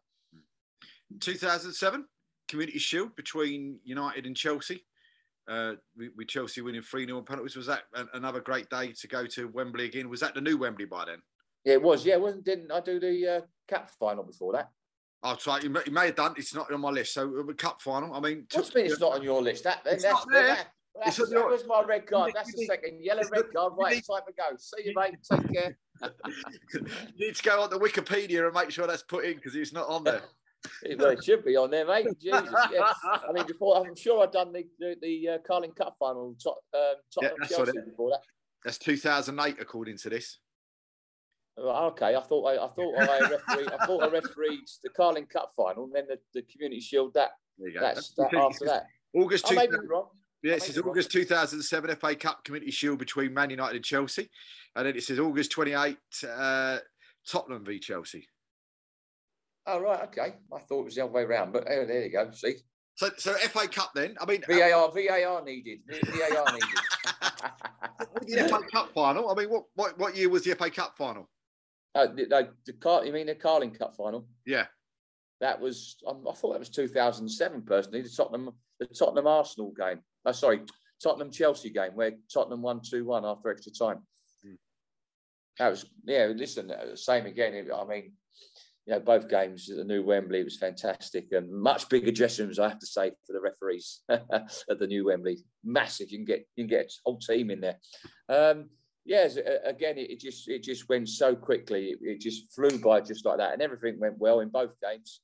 2007, Community Shield between United and Chelsea. With Chelsea winning 3-0 on penalties. Was that another great day to go to Wembley again? Was that the new Wembley by then? Yeah, it was. Yeah, didn't I do the cup final before that? Oh, sorry, you may have done. It's not on my list. So the cup final. I mean, what do you mean it's not on your list? That was my red card. That's the second yellow red card. Right, it's time to go. See you, mate. Take care. You need to go on the Wikipedia and make sure that's put in, because it's not on there. Well, it should be on there, mate. Jesus, yeah. I mean, I'm sure I've done the Carling Cup final, Tottenham Chelsea before that. That's 2008, according to this. Okay, I thought I refereed the Carling Cup final, and then the Community Shield. That's after that. August. I may be wrong. Yeah, it says August 2007 FA Cup Community Shield between Man United and Chelsea, and then it says August 28 Tottenham v Chelsea. Oh right, okay. I thought it was the other way around, but there you go. See. So FA Cup then. I mean, VAR needed. VAR needed. The FA Cup final. I mean, what year was the FA Cup final? You mean the Carling Cup final? Yeah. That was, I thought that was 2007, personally, the Tottenham Arsenal game. Tottenham Chelsea game, where Tottenham won 2-1 after extra time. That was, listen, same again. I mean, both games at the new Wembley, it was fantastic, and much bigger dressing rooms, I have to say, for the referees at the new Wembley. Massive. You can get a whole team in there. Again, it just went so quickly. It just flew by just like that, and everything went well in both games.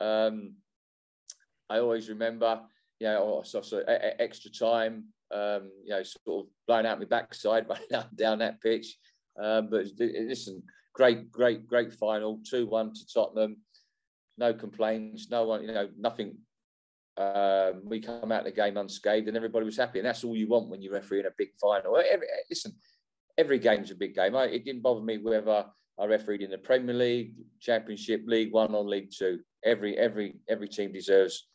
I always remember, extra time, sort of blowing out my backside down that pitch. But listen, great final, 2-1 to Tottenham. No complaints, no one, nothing. We come out of the game unscathed, and everybody was happy, and that's all you want when you referee in a big final. Every game's a big game. It didn't bother me whether I refereed in the Premier League, Championship, League One, or League Two. Every team deserves,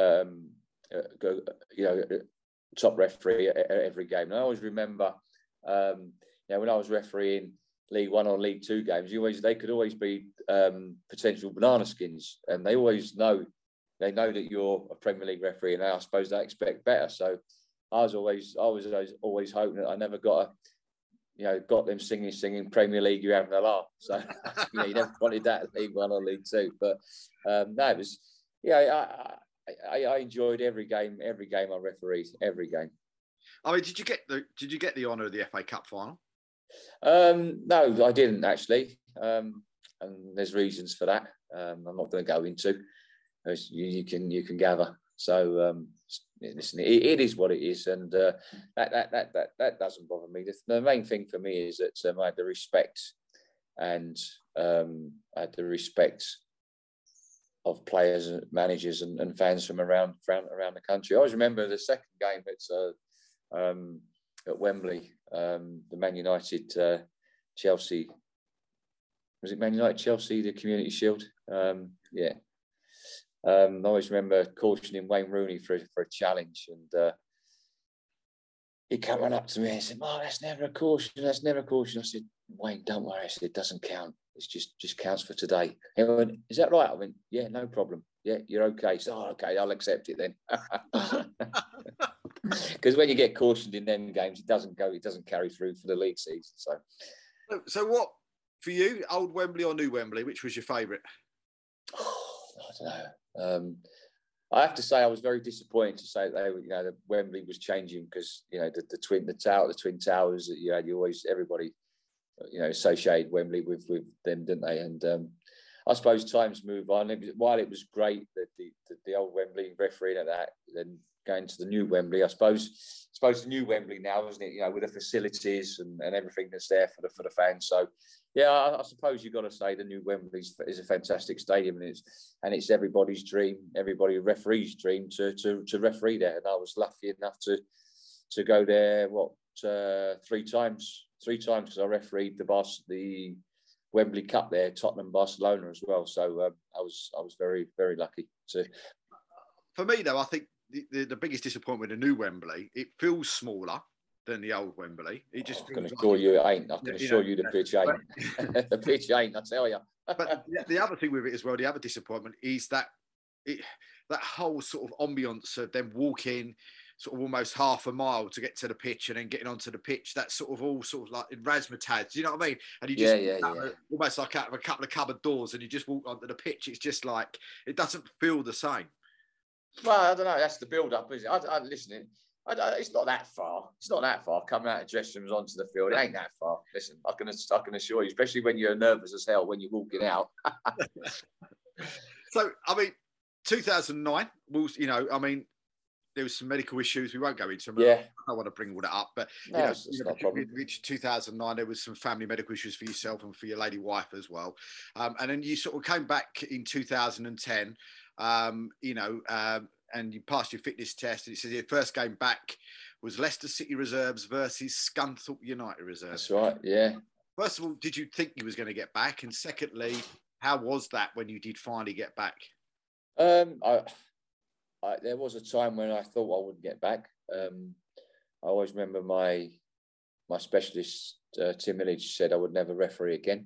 top referee at every game. And I always remember, when I was refereeing League One or League Two games, they could always be potential banana skins, and they know that you're a Premier League referee, and I suppose they expect better. So I was always hoping that I never got them singing Premier League, you're having a laugh. So you never wanted that at League One or League Two. But it was, I enjoyed every game I refereed, every game. I mean, did you get the honour of the FA Cup final? No, I didn't actually, and there's reasons for that. I'm not going to go into, as you can gather. So listen, it is what it is, and that doesn't bother me. The main thing for me is that I had the respect, and I had the respect of players and managers and fans from around the country. I always remember the second game at Wembley, the Man United Chelsea. Was it Man United Chelsea, the Community Shield? I always remember cautioning Wayne Rooney for a challenge, and he came up to me and said, "Oh, that's never a caution. That's never a caution." I said, "Wayne, don't worry." I said, "It doesn't count. It's just counts for today." He went, "Is that right?" I went, "Yeah, no problem. Yeah, you're okay." So, okay, I'll accept it then. Because when you get cautioned in them games, it doesn't carry through for the league season. So what for you? Old Wembley or New Wembley? Which was your favourite? I don't know. I have to say I was very disappointed to say that the Wembley was changing, because the Twin Towers that you had, everybody associated Wembley with them, didn't they? And I suppose times move on. While it was great that the old Wembley refereeing at that, then going to the new Wembley, I suppose the new Wembley now, isn't it? With the facilities and everything that's there for the fans. So yeah, I suppose you've got to say the new Wembley is a fantastic stadium, and it's everybody's dream, everybody referee's dream to referee there. And I was lucky enough to go there 3 times because I refereed the Wembley Cup there, Tottenham Barcelona as well. So I was very, very lucky to. For me though, I think the biggest disappointment with the new Wembley, it feels smaller than the old Wembley. It just. I can assure you it ain't. I can assure you the pitch ain't. The pitch ain't, I tell you. But the other thing with it as well, the other disappointment is that that whole sort of ambience of them walking sort of almost half a mile to get to the pitch and then getting onto the pitch. That's sort of like in razzmatazz. Do you know what I mean? And you just almost like out of a couple of cupboard doors, and you just walk onto the pitch. It's just like it doesn't feel the same. Well, I don't know. That's the build-up, is it? I listen. It's not that far. It's not that far coming out of dressing rooms onto the field. It ain't that far. Listen, I can assure you, especially when you're nervous as hell when you're walking out. So, I mean, 2009. There was some medical issues. We won't go into them. Yeah. I don't want to bring all that up, but it's not a problem. 2009, there was some family medical issues for yourself and for your lady wife as well. And then you sort of came back in 2010. And you passed your fitness test, and it says your first game back was Leicester City reserves versus Scunthorpe United reserves. That's right, yeah. First of all, did you think you was going to get back? And secondly, how was that when you did finally get back? There was a time when I thought I wouldn't get back. I always remember my my specialist, Tim Millage, said I would never referee again.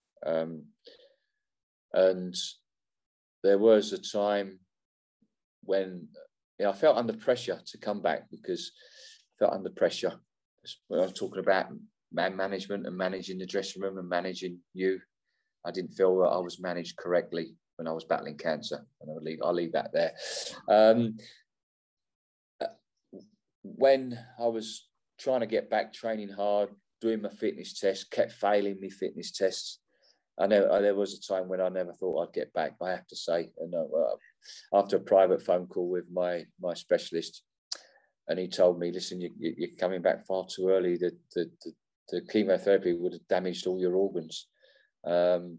And there was a time when I felt under pressure to come back, because I felt under pressure. When I was talking about man management and managing the dressing room and managing you, I didn't feel that I was managed correctly when I was battling cancer, and I'll leave that there. When I was trying to get back, training hard, doing my fitness tests, kept failing my fitness tests. I know there was a time when I never thought I'd get back, I have to say. And after a private phone call with my specialist, and he told me, listen, you're coming back far too early. The chemotherapy would have damaged all your organs. And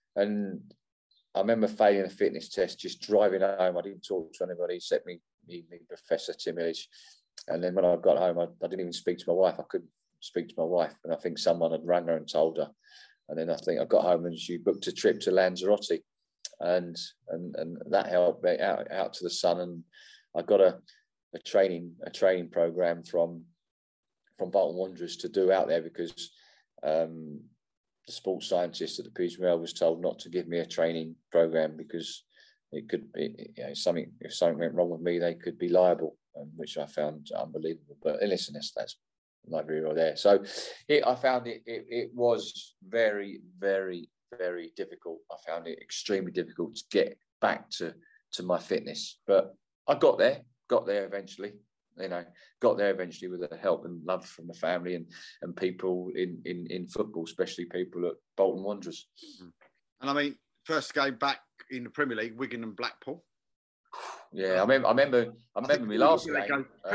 I remember failing a fitness test, just driving home. I didn't talk to anybody except me Professor Tim Millage. And then when I got home, I didn't even speak to my wife. I couldn't speak to my wife. And I think someone had rang her and told her. And then I think I got home and she booked a trip to Lanzarote. And that helped me out to the sun. And I got a training program from Bolton Wanderers to do out there, because the sports scientist at the PGMOL was told not to give me a training program because it could be, if something went wrong with me, they could be liable, which I found unbelievable. But listen, that's neither here or there. So I found it was very, very, very difficult. I found it extremely difficult to get back to my fitness, but I got there eventually. Got there eventually with the help and love from the family and people in football, especially people at Bolton Wanderers. And I mean, first game back in the Premier League, Wigan and Blackpool. Yeah, I remember my last game. I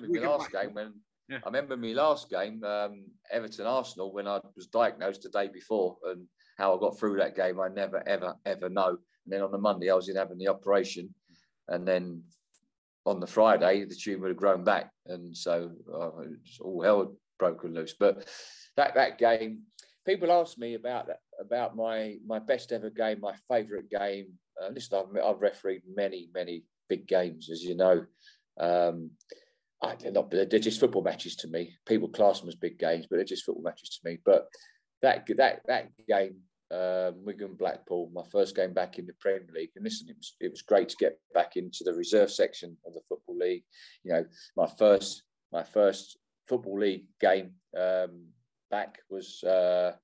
remember my last game, Everton Arsenal, when I was diagnosed the day before, and how I got through that game, I never ever know. And then on the Monday, I was in having the operation, and then on the Friday, the tumour had grown back, and so all hell had broken loose. But that game, people ask me about my best ever game, my favourite game. Listen, I've refereed many big games, as you know. They're just football matches to me. People class them as big games, but they're just football matches to me. But that game, Wigan Blackpool, my first game back in the Premier League, and listen, it was great to get back into the reserve section of the Football League. My first Football League game back was I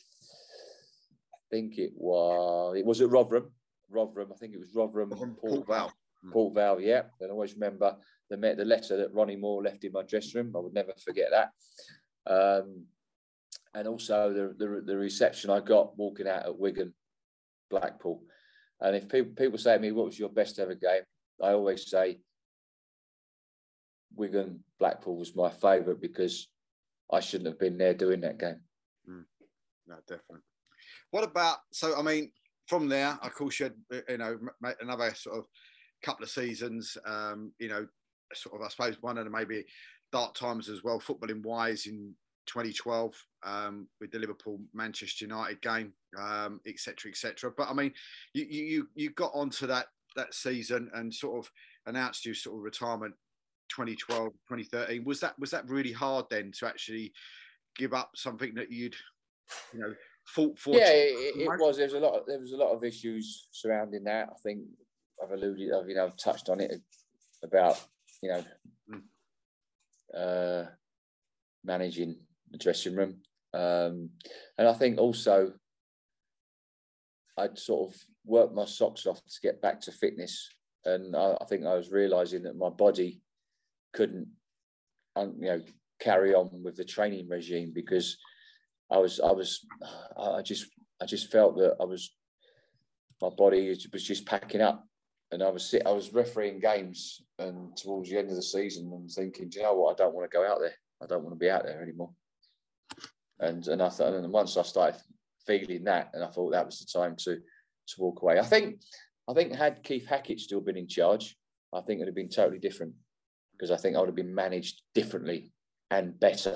think it was at Rotherham. I think it was Rotherham. Port Vale. Port Vale, yeah. And I always remember the letter that Ronnie Moore left in my dressing room. I would never forget that. And also the reception I got walking out at Wigan, Blackpool. And if people say to me, what was your best ever game? I always say Wigan, Blackpool was my favourite, because I shouldn't have been there doing that game. No, definitely. What about, so, I mean, from there, of course, you had, another sort of couple of seasons, sort of, I suppose, one of the maybe dark times as well, footballing wise, in 2012 with the Liverpool-Manchester United game, et cetera. But I mean, you got onto that season and sort of announced your sort of retirement 2012, 2013. Was that really hard then to actually give up something that you'd fought for? Yeah, it was. There was a lot of issues surrounding that. I think I've touched on it about managing the dressing room, and I think also I'd sort of worked my socks off to get back to fitness, and I think I was realising that my body couldn't, carry on with the training regime, because I just felt that my body was just packing up, and I was refereeing games, and towards the end of the season, and thinking, do you know what? I don't want to go out there. I don't want to be out there anymore. And I thought, and once I started feeling that, and I thought that was the time to walk away. I think had Keith Hackett still been in charge, I think it would have been totally different, because I think I would have been managed differently and better.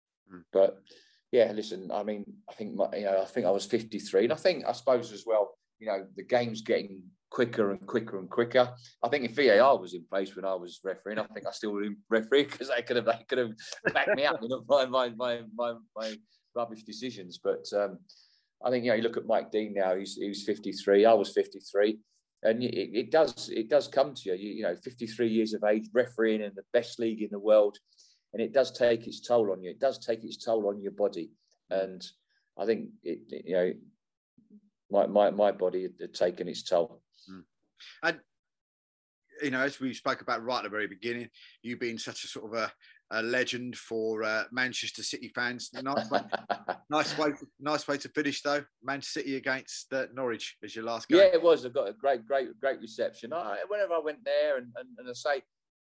But yeah, listen, I mean, I think I was 53, and I suppose as well, you know, the game's getting quicker and quicker and quicker. I think if VAR was in place when I was refereeing, I think I still would referee, because they could have backed me up, you know, my rubbish decisions. But I think, you know, you look at Mike Dean now, he's 53. I was 53. And it does come to you, you know, 53 years of age, refereeing in the best league in the world. And it does take its toll on you. It does take its toll on your body. And I think, you know, my body had taken its toll. And, you know, as we spoke about right at the very beginning, you being such a sort of a legend for Manchester City fans. Nice way to finish, though. Manchester City against Norwich as your last game. Yeah, it was. I got a great reception. Whenever I went there, and I say,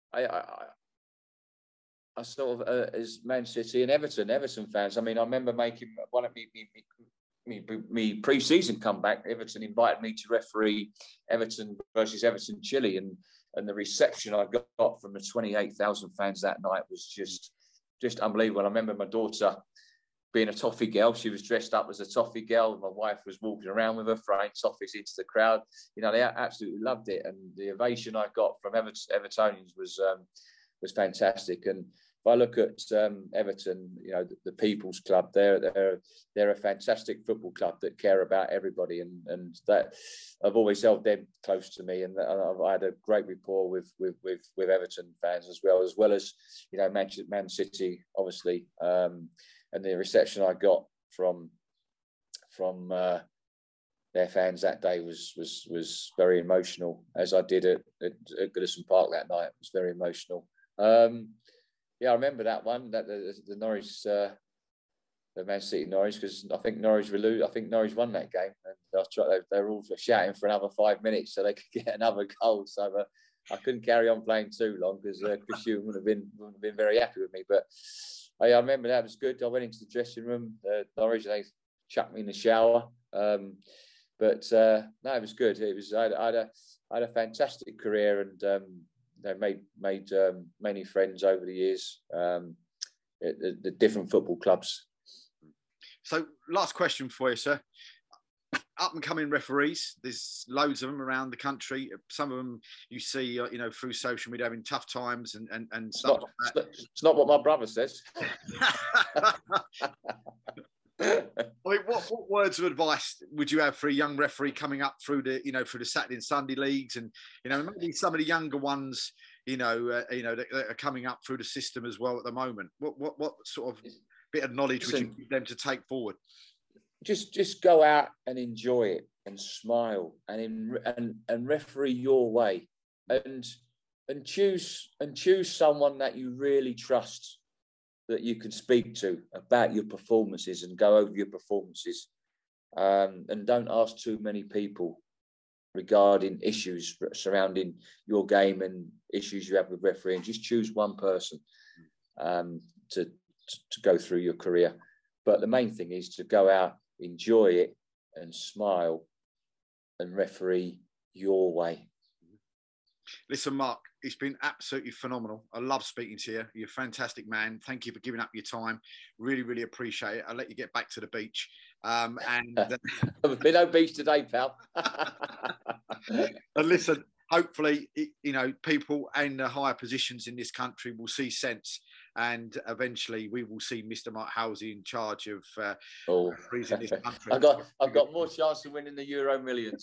I sort of as Man City and Everton fans. I mean, I remember making one of me pre-season comeback. Everton invited me to referee Everton versus Everton Chile, and the reception I got from the 28,000 fans that night was just unbelievable. And I remember my daughter being a toffee girl. She was dressed up as a toffee girl. My wife was walking around with her, throwing toffees into the crowd. You know, they absolutely loved it, and the ovation I got from Evertonians was fantastic. And if I look at Everton, you know, the People's Club, they're a fantastic football club that care about everybody, and that I've always held them close to me, and I had a great rapport with Everton fans as well as you know, Man City, obviously, and the reception I got from their fans that day was very emotional, as I did at Goodison Park that night. It was very emotional. Yeah, I remember that one, that the Norwich, the Man City Norwich, because I think Norwich won that game, and they were all shouting for another 5 minutes so they could get another goal. So I couldn't carry on playing too long, because Chris Hughton wouldn't have been very happy with me. But I remember that was good. I went into the dressing room, Norwich, and they chucked me in the shower. But no, it was good. It was I had a fantastic career, and they made many friends over the years at the different football clubs. So, last question for you, sir. Up and coming referees, there's loads of them around the country. Some of them you see, you know, through social media having tough times and stuff like that. It's not what my brother says. I mean, what words of advice would you have for a young referee coming up through the Saturday and Sunday leagues, and you know, maybe some of the younger ones, you know, that are coming up through the system as well at the moment? What sort of bit of knowledge would you give them to take forward? Just go out and enjoy it, and smile, and referee your way, and choose someone that you really trust, that you can speak to about your performances and go over your performances, and don't ask too many people regarding issues surrounding your game and issues you have with refereeing. Just choose one person to go through your career. But the main thing is to go out, enjoy it, and smile, and referee your way. Listen, Mark, it's been absolutely phenomenal. I love speaking to you. You're a fantastic man. Thank you for giving up your time. Really, really appreciate it. I'll let you get back to the beach. And I've been on beach today, pal. And listen, hopefully, you know, people in the higher positions in this country will see sense, and eventually we will see Mr. Mark Halsey in charge of freezing this country. I've got more chance of winning the Euro Millions.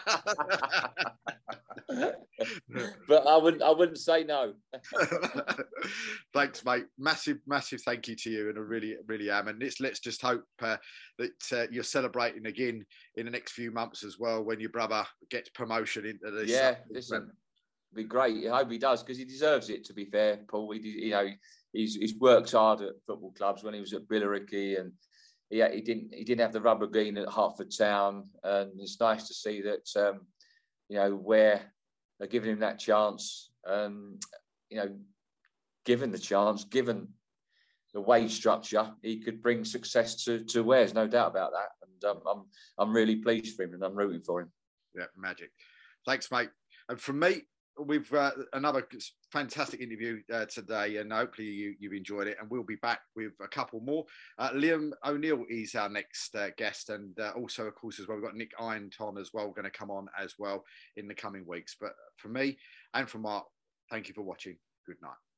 But I wouldn't say no. Thanks, mate. Massive thank you to you, and I really, really am. And let's just hope that you're celebrating again in the next few months as well, when your brother gets promotion into this. Yeah, listen, it'd be great. I hope he does, because he deserves it. To be fair, Paul, he's worked hard at football clubs. When he was at Billericay, and he didn't have the rubber green at Hertford Town, and it's nice to see that you know, where they're giving him that chance. You know, given the chance, given the wage structure, he could bring success to Wales, no doubt about that. And I'm really pleased for him, and I'm rooting for him. Yeah, magic. Thanks, mate. And from me, we've another fantastic interview today, and hopefully you've enjoyed it. And we'll be back with a couple more. Liam O'Neill is our next guest, and also, of course, as well, we've got Nick Ironton as well going to come on as well in the coming weeks. But for me and for Mark, thank you for watching. Good night.